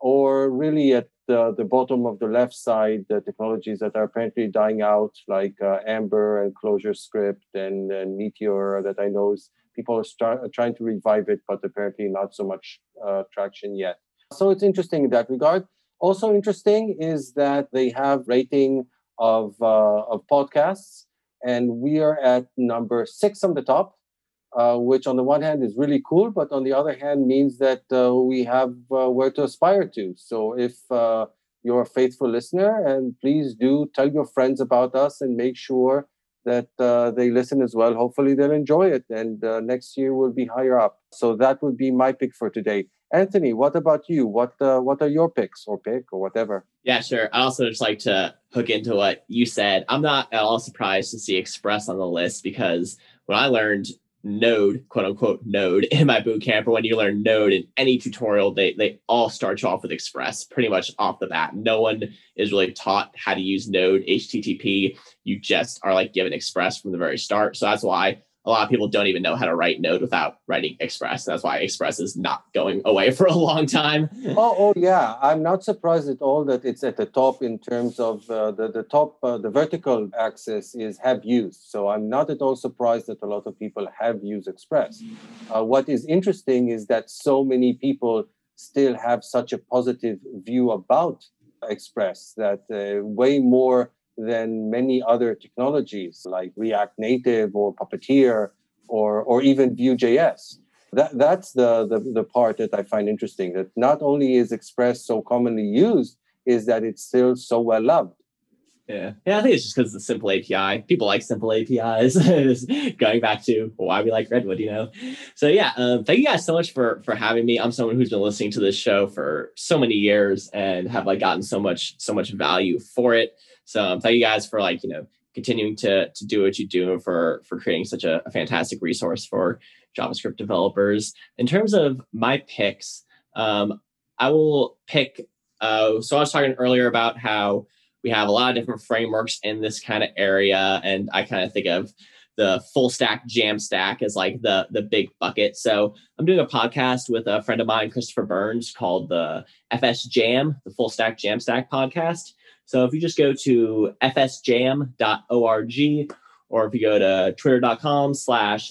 or really at the, the bottom of the left side, the technologies that are apparently dying out, like uh, Amber and ClojureScript and, and Meteor, that I know is people are, start, are trying to revive it, but apparently not so much uh, traction yet. So it's interesting in that regard. Also interesting is that they have rating of uh, of podcasts, and we are at number six on the top, uh, which on the one hand is really cool, but on the other hand means that uh, we have uh, where to aspire to. So if uh, you're a faithful listener, and please do tell your friends about us and make sure that uh, they listen as well. Hopefully they'll enjoy it, and uh, next year we'll be higher up. So that would be my pick for today. Anthony, what about you? What uh, what are your picks or pick or whatever? Yeah, sure. I also just like to hook into what you said. I'm not at all surprised to see Express on the list, because when I learned Node, quote unquote Node, in my boot camp, or when you learn Node in any tutorial, they they all start you off with Express pretty much off the bat. No one is really taught how to use Node, H T T P. You just are like given Express from the very start. So that's why a lot of people don't even know how to write Node without writing Express. That's why Express is not going away for a long time. Oh, oh yeah. I'm not surprised at all that it's at the top in terms of uh, the, the top, uh, the vertical axis is have used. So I'm not at all surprised that a lot of people have used Express. Uh, what is interesting is that so many people still have such a positive view about Express, that uh, way more than many other technologies like React Native or Puppeteer or or even Vue.js. That that's the, the the part that I find interesting. That not only is Express so commonly used, is that it's still so well loved. Yeah, yeah. I think it's just because it's a simple A P I. People like simple A P Is. Going back to why we like Redwood, you know. So yeah, um, thank you guys so much for for having me. I'm someone who's been listening to this show for so many years and have like gotten so much so much value for it. So um, thank you guys for like, you know, continuing to to do what you do, for for creating such a, a fantastic resource for JavaScript developers. In terms of my picks, um, I will pick. Uh, so I was talking earlier about how we have a lot of different frameworks in this kind of area, and I kind of think of the full stack Jamstack as like the the big bucket. So I'm doing a podcast with a friend of mine, Christopher Burns, called the F S Jam, the Full Stack Jamstack podcast. So if you just go to f s jam dot org, or if you go to twitter.com slash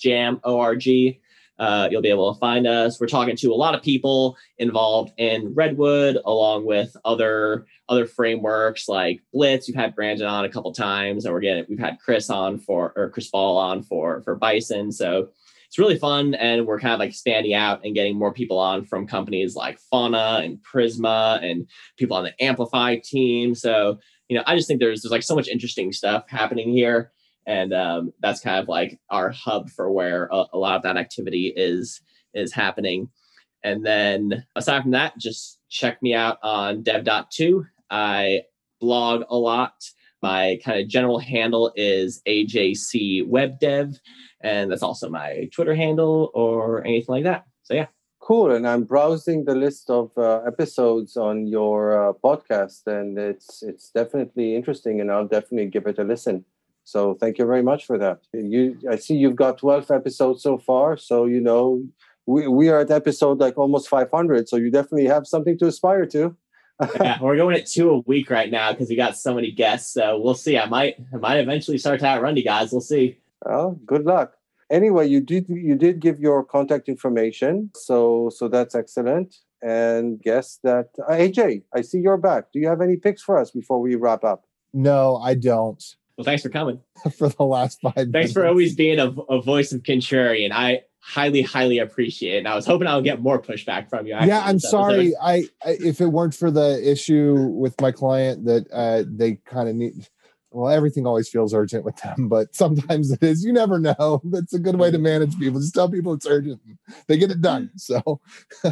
fsjamorg, uh, you'll be able to find us. We're talking to a lot of people involved in Redwood, along with other other frameworks like Blitz. We've had Brandon on a couple times, and we're getting we've had Chris on for or Chris Ball on for for Bison. So it's really fun, and we're kind of like standing out and getting more people on from companies like Fauna and Prisma and people on the Amplify team. So, you know, I just think there's there's like so much interesting stuff happening here. And um, that's kind of like our hub for where a, a lot of that activity is is happening. And then aside from that, just check me out on dev dot to. I blog a lot. My kind of general handle is A J C Web Dev, and that's also my Twitter handle or anything like that. So yeah. Cool. And I'm browsing the list of uh, episodes on your uh, podcast, and it's it's definitely interesting, and I'll definitely give it a listen. So thank you very much for that. You, I see you've got twelve episodes so far. So, you know, we, we are at episode like almost five hundred. So you definitely have something to aspire to. Yeah, we're going at two a week right now because we got so many guests. So we'll see. I might I might eventually start to outrun you guys. We'll see. Oh, good luck. Anyway, you did you did give your contact information, so so that's excellent. And guess that uh, A J, I see you're back. Do you have any picks for us before we wrap up? No, I don't. Well, thanks for coming. For the last five. Thanks minutes. for always being a, a voice of contrarian. I highly, highly appreciate it. And I was hoping I would get more pushback from you. Actually, yeah, I'm sorry. I, I if it weren't for the issue with my client that uh, they kind of need. Well, everything always feels urgent with them, but sometimes it is. You never know. That's a good way to manage people. Just tell people it's urgent. They get it done. So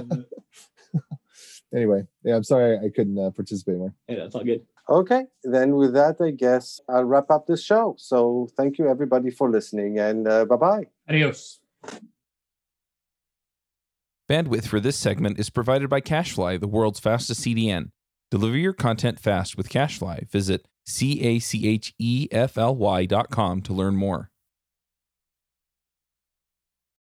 anyway, yeah, I'm sorry I couldn't uh, participate more. Yeah, that's all good. Okay, then with that, I guess I'll wrap up this show. So thank you, everybody, for listening, and uh, bye-bye. Adios. Bandwidth for this segment is provided by CacheFly, the world's fastest C D N. Deliver your content fast with CacheFly. Visit C A C H E F L Y dot com to learn more.